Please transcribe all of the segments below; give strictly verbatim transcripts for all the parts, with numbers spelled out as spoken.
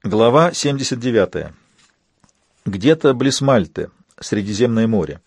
Глава семьдесят девятая. Где-то близ Мальты, Средиземное море.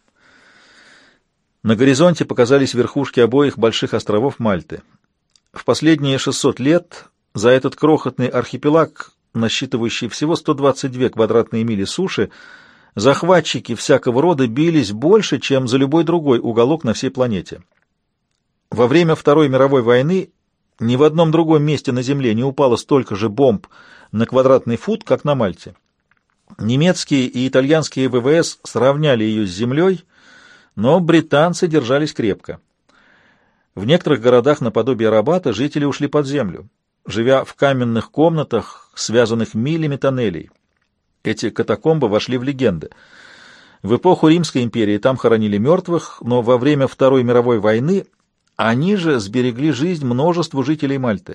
На горизонте показались верхушки обоих больших островов Мальты. В последние шестьсот лет за этот крохотный архипелаг, насчитывающий всего сто двадцать две квадратные мили суши, захватчики всякого рода бились больше, чем за любой другой уголок на всей планете. Во время Второй мировой войны ни в одном другом месте на Земле не упало столько же бомб на квадратный фут, как на Мальте. Немецкие и итальянские ВВС сравняли ее с землей, но британцы держались крепко. В некоторых городах наподобие Рабата жители ушли под землю, живя в каменных комнатах, связанных милями тоннелей. Эти катакомбы вошли в легенды. В эпоху Римской империи там хоронили мертвых, но во время Второй мировой войны они же сберегли жизнь множеству жителей Мальты.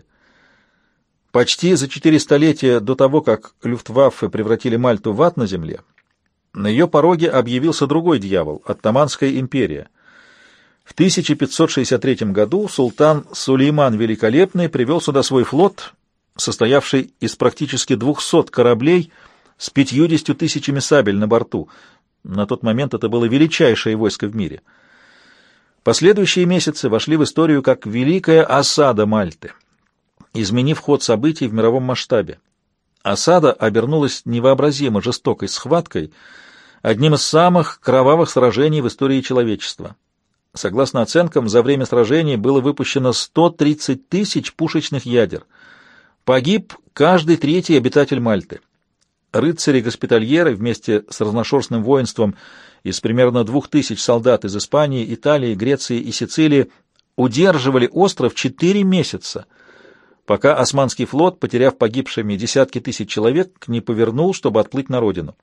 Почти за четыре столетия до того, как Люфтваффе превратили Мальту в ад на земле, на ее пороге объявился другой дьявол — Оттоманская империя. В тысяча пятьсот шестьдесят третьем году султан Сулейман Великолепный привел сюда свой флот, состоявший из практически двухсот кораблей с пятьюдесятью тысячами сабель на борту. На тот момент это было величайшее войско в мире. Последующие месяцы вошли в историю как Великая осада Мальты, изменив ход событий в мировом масштабе. Осада обернулась невообразимо жестокой схваткой, одним из самых кровавых сражений в истории человечества. Согласно оценкам, за время сражений было выпущено сто тридцать тысяч пушечных ядер. Погиб каждый третий обитатель Мальты. Рыцари-госпитальеры вместе с разношерстным воинством из примерно двух тысяч солдат из Испании, Италии, Греции и Сицилии удерживали остров четыре месяца, пока Османский флот, потеряв погибшими десятки тысяч человек, не повернул, чтобы отплыть на родину.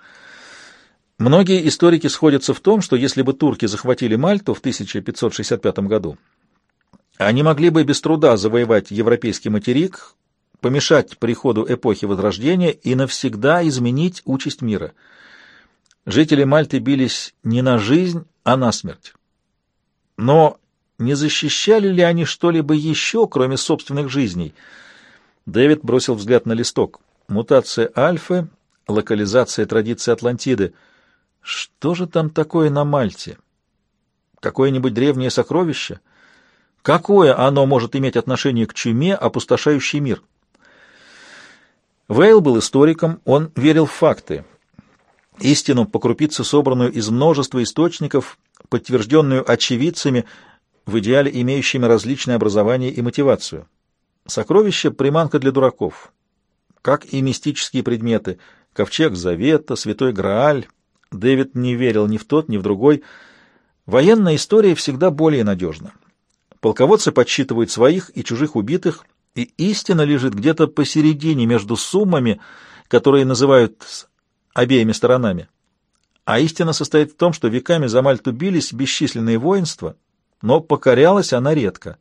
Многие историки сходятся в том, что если бы турки захватили Мальту в тысяча пятьсот шестьдесят пятом году, они могли бы без труда завоевать европейский материк, помешать приходу эпохи Возрождения и навсегда изменить участь мира. Жители Мальты бились не на жизнь, а на смерть. Но не защищали ли они что-либо еще, кроме собственных жизней? Дэвид бросил взгляд на листок. Мутация Альфы, локализация традиции Атлантиды. Что же там такое на Мальте? Какое-нибудь древнее сокровище? Какое оно может иметь отношение к чуме, опустошающей мир? Вейл был историком, он верил в факты. Истину по крупице, собранную из множества источников, подтвержденную очевидцами, в идеале имеющими различные образования и мотивацию. Сокровища — приманка для дураков, как и мистические предметы — ковчег Завета, Святой Грааль. Дэвид не верил ни в тот, ни в другой. Военная история всегда более надежна. Полководцы подсчитывают своих и чужих убитых, и истина лежит где-то посередине между суммами, которые называют обеими сторонами. А истина состоит в том, что веками за Мальту бились бесчисленные воинства, но покорялась она редко.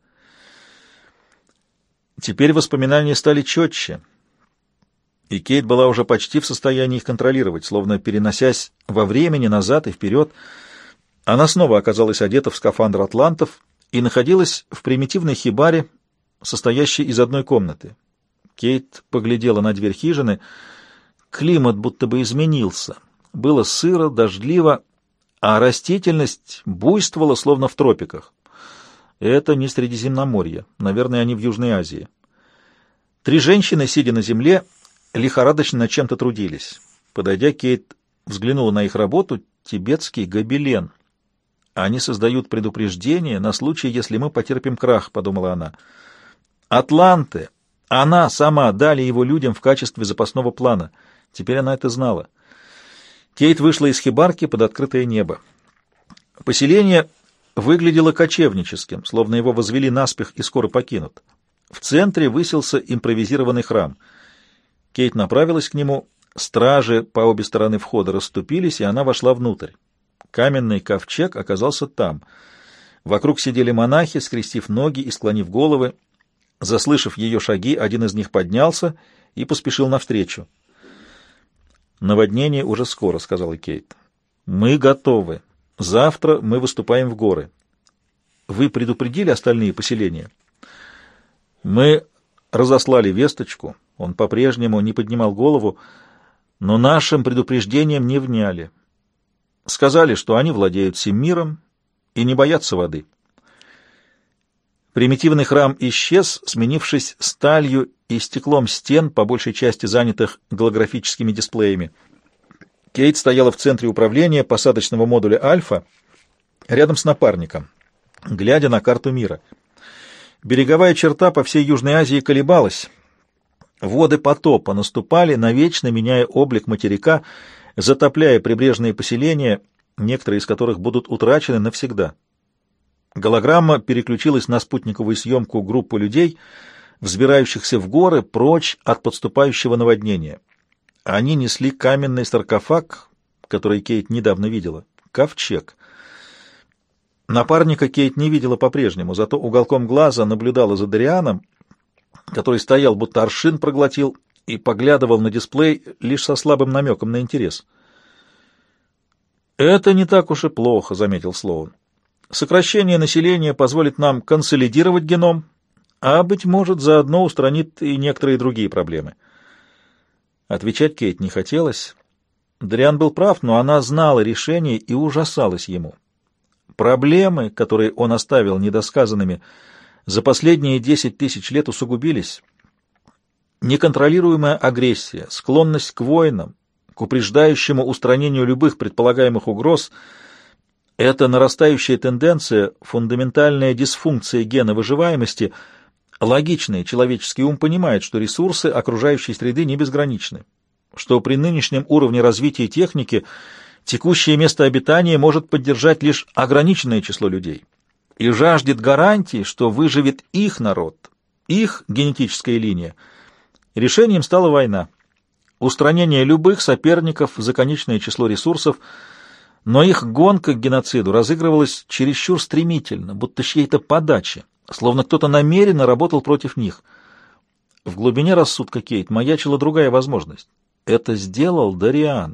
Теперь воспоминания стали четче, и Кейт была уже почти в состоянии их контролировать, словно переносясь во времени назад и вперед. Она снова оказалась одета в скафандр атлантов и находилась в примитивной хибаре, состоящей из одной комнаты. Кейт поглядела на дверь хижины. Климат будто бы изменился. Было сыро, дождливо, а растительность буйствовала, словно в тропиках. Это не Средиземноморье. Наверное, они в Южной Азии. Три женщины, сидя на земле, лихорадочно над чем-то трудились. Подойдя, Кейт взглянула на их работу. Тибетский гобелен. Они создают предупреждение на случай, если мы потерпим крах, подумала она. Атланты, она сама, дали его людям в качестве запасного плана. Теперь она это знала. Кейт вышла из хибарки под открытое небо. Поселение выглядело кочевническим, словно его возвели наспех и скоро покинут. В центре высился импровизированный храм. Кейт направилась к нему, стражи по обе стороны входа расступились, и она вошла внутрь. Каменный ковчег оказался там. Вокруг сидели монахи, скрестив ноги и склонив головы. Заслышав ее шаги, один из них поднялся и поспешил навстречу. «Наводнение уже скоро», — сказала Кейт. «Мы готовы. Завтра мы выступаем в горы. Вы предупредили остальные поселения?» «Мы разослали весточку. Он по-прежнему не поднимал голову, но нашим предупреждениям не вняли. Сказали, что они владеют всем миром и не боятся воды. Примитивный храм исчез, сменившись сталью и стеклом стен, по большей части занятых голографическими дисплеями. Кейт стояла в центре управления посадочного модуля «Альфа», рядом с напарником, глядя на карту мира. Береговая черта по всей Южной Азии колебалась. Воды потопа наступали, навечно меняя облик материка, затопляя прибрежные поселения, некоторые из которых будут утрачены навсегда. Голограмма переключилась на спутниковую съемку группы людей, взбирающихся в горы прочь от подступающего наводнения. Они несли каменный саркофаг, который Кейт недавно видела, ковчег. Напарника Кейт не видела по-прежнему, зато уголком глаза наблюдала за Дарианом, который стоял, будто аршин проглотил, и поглядывал на дисплей лишь со слабым намеком на интерес. «Это не так уж и плохо», — заметил Слоун. «Сокращение населения позволит нам консолидировать геном, а, быть может, заодно устранит и некоторые другие проблемы». Отвечать Кейт не хотелось. Дариан был прав, но она знала решение и ужасалась ему. Проблемы, которые он оставил недосказанными, за последние десять тысяч лет усугубились. Неконтролируемая агрессия, склонность к войнам, к упреждающему устранению любых предполагаемых угроз — это нарастающая тенденция, фундаментальная дисфункция гена выживаемости. Логичный человеческий ум понимает, что ресурсы окружающей среды не безграничны, что при нынешнем уровне развития техники текущее место обитания может поддержать лишь ограниченное число людей, и жаждет гарантии, что выживет их народ, их генетическая линия. Решением стала война, устранение любых соперников за конечное число ресурсов, но их гонка к геноциду разыгрывалась чересчур стремительно, будто чьей-то подачи, словно кто-то намеренно работал против них. В глубине рассудка Кейт маячила другая возможность. Это сделал Дариан.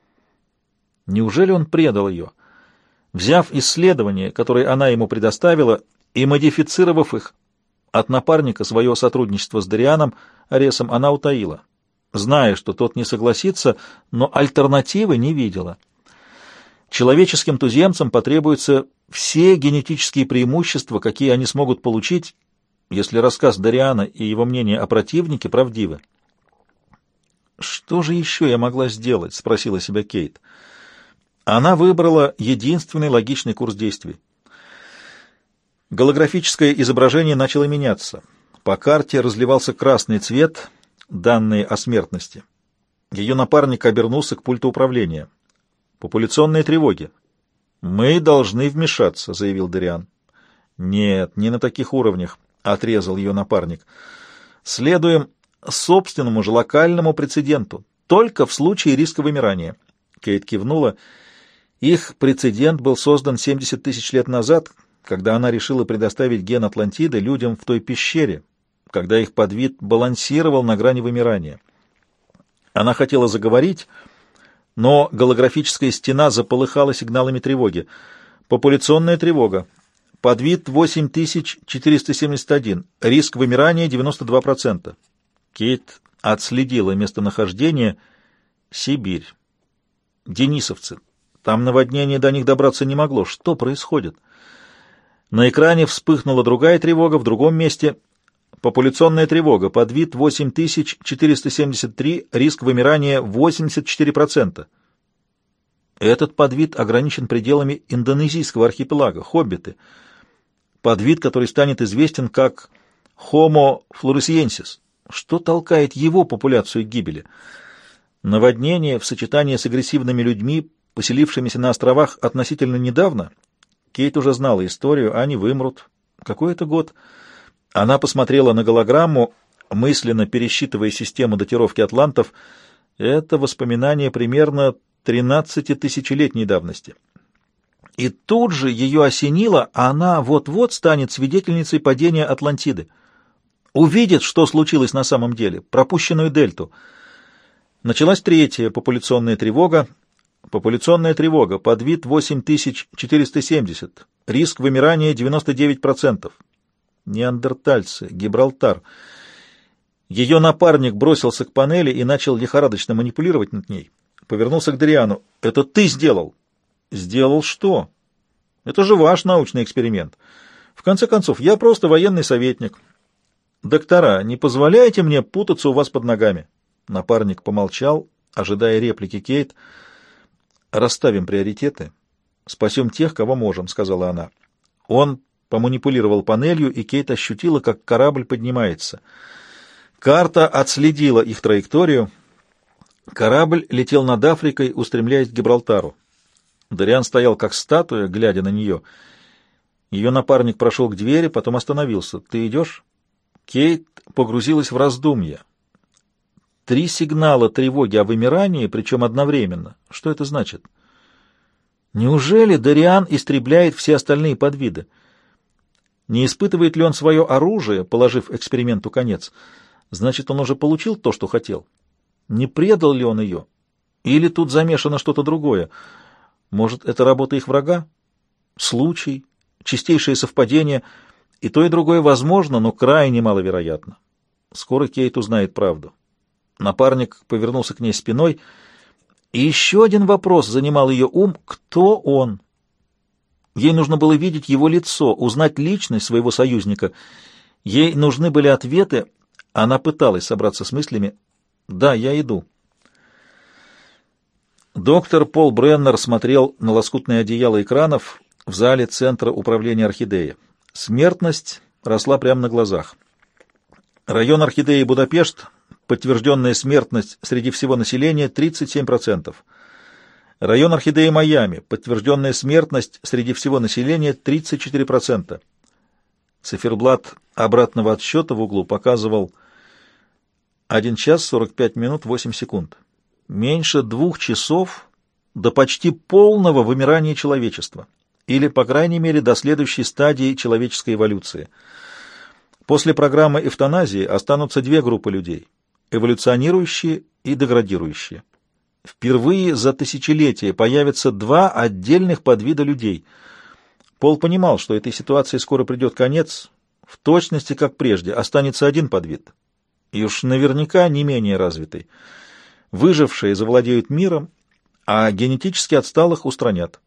Неужели он предал ее? Взяв исследования, которые она ему предоставила, и модифицировав их, от напарника свое сотрудничество с Дарианом Аресом она утаила, зная, что тот не согласится, но альтернативы не видела. Человеческим туземцам потребуются все генетические преимущества, какие они смогут получить, если рассказ Дариана и его мнение о противнике правдивы. «Что же еще я могла сделать?» — спросила себя Кейт. Она выбрала единственный логичный курс действий. Голографическое изображение начало меняться. По карте разливался красный цвет, данные о смертности. Ее напарник обернулся к пульту управления. «Популяционные тревоги». «Мы должны вмешаться», — заявил Дариан. «Нет, не на таких уровнях», — отрезал ее напарник. «Следуем собственному же локальному прецеденту, только в случае риска вымирания». Кейт кивнула. Их прецедент был создан семьдесят тысяч лет назад, когда она решила предоставить ген Атлантиды людям в той пещере, когда их подвид балансировал на грани вымирания. Она хотела заговорить, но голографическая стена заполыхала сигналами тревоги. Популяционная тревога. Подвид восемь тысяч четыреста семьдесят один. Риск вымирания девяносто два процента. Кейт отследила местонахождение. Сибирь. Денисовцы. Там наводнение до них добраться не могло. Что происходит? На экране вспыхнула другая тревога в другом месте. Популяционная тревога. Подвид восемь тысяч четыреста семьдесят три. Риск вымирания восемьдесят четыре процента. Этот подвид ограничен пределами индонезийского архипелага, хоббиты. Подвид, который станет известен как Homo floresiensis. Что толкает его популяцию к гибели? Наводнение в сочетании с агрессивными людьми, поселившимися на островах относительно недавно. Кейт уже знала историю, они вымрут. Какой это год? Она посмотрела на голограмму, мысленно пересчитывая систему датировки атлантов. Это воспоминание примерно тринадцатитысячелетней давности. И тут же ее осенило, а она вот-вот станет свидетельницей падения Атлантиды. Увидит, что случилось на самом деле, пропущенную дельту. Началась третья популяционная тревога. Популяционная тревога. Подвид восемь тысяч четыреста семьдесят. Риск вымирания девяносто девять процентов. Неандертальцы, Гибралтар. Ее напарник бросился к панели и начал лихорадочно манипулировать над ней. Повернулся к Дариану. «Это ты сделал?» «Сделал что?» «Это же ваш научный эксперимент. В конце концов, я просто военный советник. Доктора, не позволяйте мне путаться у вас под ногами». Напарник помолчал, ожидая реплики Кейт. «Расставим приоритеты. Спасем тех, кого можем», — сказала она. Он поманипулировал панелью, и Кейт ощутила, как корабль поднимается. Карта отследила их траекторию. Корабль летел над Африкой, устремляясь к Гибралтару. Дариан стоял как статуя, глядя на нее. Ее напарник прошел к двери, потом остановился. «Ты идешь?» Кейт погрузилась в раздумья. Три сигнала тревоги о вымирании, причем одновременно. Что это значит? Неужели Дариан истребляет все остальные подвиды? Не испытывает ли он свое оружие, положив эксперименту конец? Значит, он уже получил то, что хотел. Не предал ли он ее? Или тут замешано что-то другое? Может, это работа их врага? Случай, чистейшее совпадение. И то, и другое возможно, но крайне маловероятно. Скоро Кейт узнает правду. Напарник повернулся к ней спиной, и еще один вопрос занимал ее ум: кто он? Ей нужно было видеть его лицо, узнать личность своего союзника. Ей нужны были ответы. Она пыталась собраться с мыслями. «Да, я иду». Доктор Пол Бреннер смотрел на лоскутное одеяло экранов в зале Центра управления Орхидеи. Смертность росла прямо на глазах. Район Орхидеи Будапешт, подтвержденная смертность среди всего населения тридцать семь процентов. Район Орхидеи Майами, подтвержденная смертность среди всего населения тридцать четыре процента. Циферблат обратного отсчета в углу показывал один час сорок пять минут восемь секунд. Меньше двух часов до почти полного вымирания человечества, или, по крайней мере, до следующей стадии человеческой эволюции. После программы эвтаназии останутся две группы людей – эволюционирующие и деградирующие. Впервые за тысячелетия появятся два отдельных подвида людей. Пол понимал, что этой ситуации скоро придет конец, в точности, как прежде, останется один подвид, и уж наверняка не менее развитый. Выжившие завладеют миром, а генетически отсталых устранят.